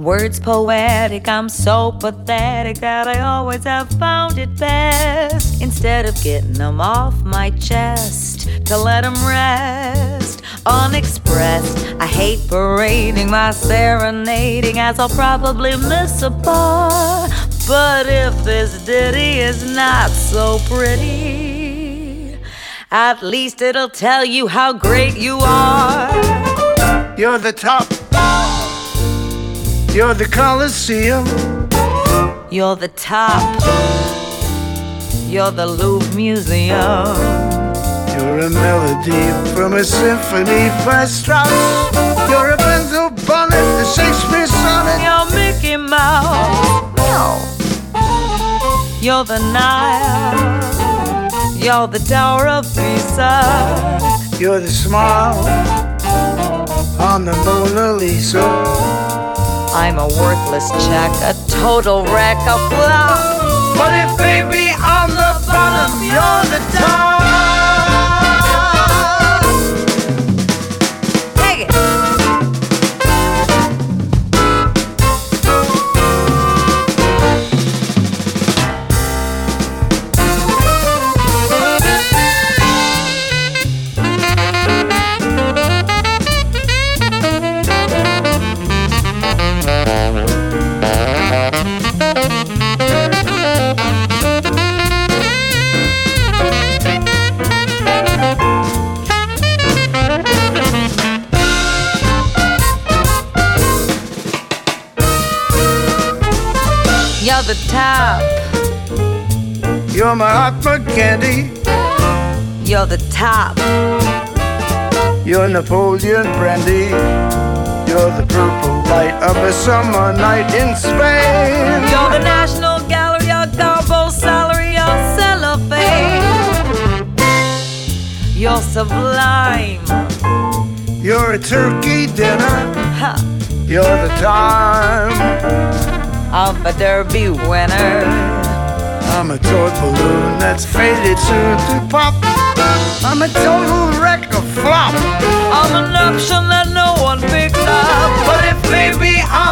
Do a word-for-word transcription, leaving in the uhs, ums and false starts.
Words poetic, I'm so pathetic that I always have found it best, instead of getting them off my chest, to let them rest unexpressed. I hate parading my serenading, as I'll probably miss a bar. But if this ditty is not so pretty, at least it'll tell you how great you are. You're the top. You're the Colosseum. You're the top. You're the Louvre Museum. You're a melody from a symphony by Strauss. You're a bento bonnet, the Shakespeare sonnet. You're Mickey Mouse. No. You're the Nile. You're the Tower of Pisa. You're the smile on the Mona Lisa. I'm a worthless check, a total wreck, a flop. But if baby on the bottom, you're the top. Take it. You're the top. You're my Mahatma Gandhi. You're the top. You're Napoleon Brandy. You're the purple light of a summer night in Spain. You're the National Gallery, your garbo salary, your cellophane. You're sublime. You're a turkey dinner. Ha. You're the time of a derby winner. I'm a toy balloon that's faded soon to pop. I'm a total wreck, a flop. I'm an option that no one picked up. But if baby I'm